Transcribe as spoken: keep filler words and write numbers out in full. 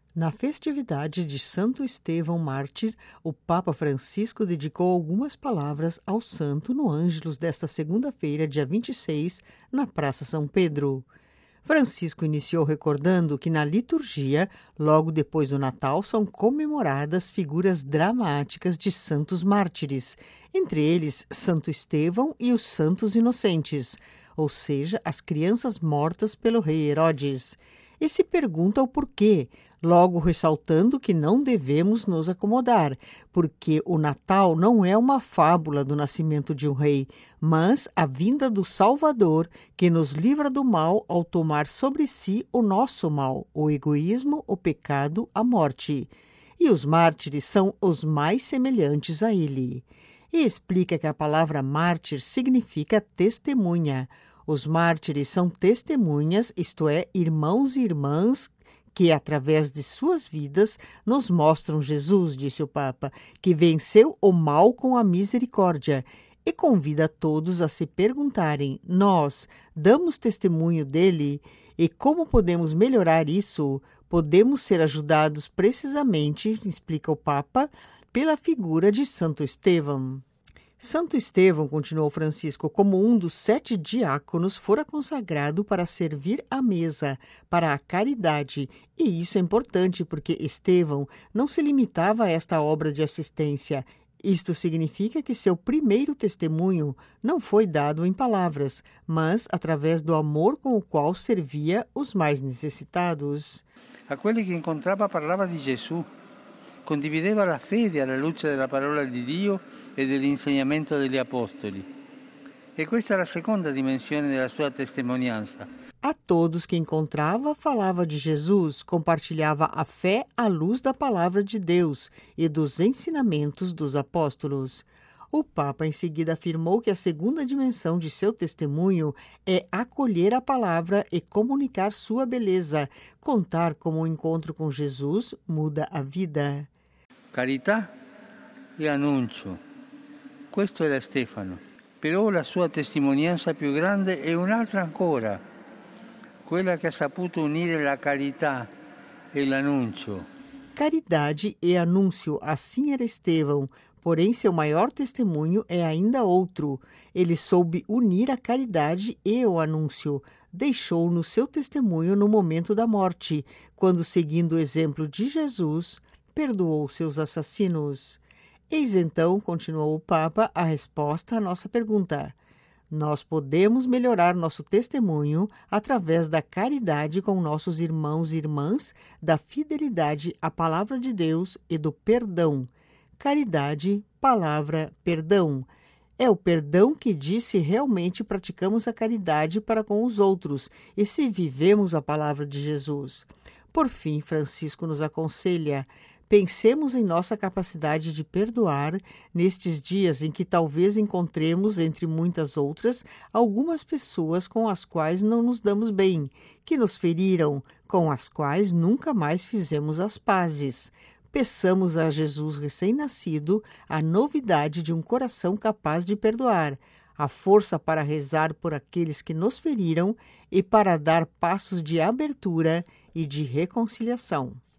Na festividade de Santo Estevão Mártir, o Papa Francisco dedicou algumas palavras ao santo no Ângelus desta segunda-feira, dia vinte e seis, na Praça São Pedro. Francisco iniciou recordando que na liturgia, logo depois do Natal, são comemoradas figuras dramáticas de santos mártires, entre eles Santo Estevão e os santos inocentes, ou seja, as crianças mortas pelo rei Herodes. E se pergunta o porquê, logo ressaltando que não devemos nos acomodar, porque o Natal não é uma fábula do nascimento de um rei, mas a vinda do Salvador que nos livra do mal ao tomar sobre si o nosso mal, o egoísmo, o pecado, a morte. E os mártires são os mais semelhantes a ele. E explica que a palavra mártir significa testemunha. Os mártires são testemunhas, isto é, irmãos e irmãs, que, através de suas vidas, nos mostram Jesus, disse o Papa, que venceu o mal com a misericórdia, e convida todos a se perguntarem: nós damos testemunho dele? E como podemos melhorar isso? Podemos ser ajudados precisamente, explica o Papa, pela figura de Santo Estevão. Santo Estevão, continuou Francisco, como um dos sete diáconos, fora consagrado para servir à mesa, para a caridade. E isso é importante porque Estevão não se limitava a esta obra de assistência. Isto significa que seu primeiro testemunho não foi dado em palavras, mas através do amor com o qual servia os mais necessitados. A quelli che incontrava parlava di Gesù. Condivideva la fede alla luce della parola di Dio e dell'insegnamento degli apostoli. E questa è la seconda dimensione della sua testimonianza. A todos que encontrava, falava de Jesus, compartilhava a fé à luz da palavra de Deus e dos ensinamentos dos apóstolos. O Papa, em seguida, afirmou que a segunda dimensão de seu testemunho é acolher a palavra e comunicar sua beleza, contar como o encontro com Jesus muda a vida. Carità e annuncio. Questo era Stefano. Però la sua testimonianza più grande è un'altra ancora, quella che ha saputo unire la carità e l'annuncio. Caridade e anúncio, assim era Estevão. Porém, seu maior testemunho é ainda outro. Ele soube unir a caridade e o anúncio. Deixou-nos seu testemunho no momento da morte, quando, seguindo o exemplo de Jesus, perdoou seus assassinos. Eis então, continuou o Papa, a resposta à nossa pergunta. Nós podemos melhorar nosso testemunho através da caridade com nossos irmãos e irmãs, da fidelidade à palavra de Deus e do perdão. Caridade, palavra, perdão. É o perdão que diz se realmente praticamos a caridade para com os outros e se vivemos a palavra de Jesus. Por fim, Francisco nos aconselha: pensemos em nossa capacidade de perdoar nestes dias em que talvez encontremos, entre muitas outras, algumas pessoas com as quais não nos damos bem, que nos feriram, com as quais nunca mais fizemos as pazes. Peçamos a Jesus recém-nascido a novidade de um coração capaz de perdoar, a força para rezar por aqueles que nos feriram e para dar passos de abertura e de reconciliação.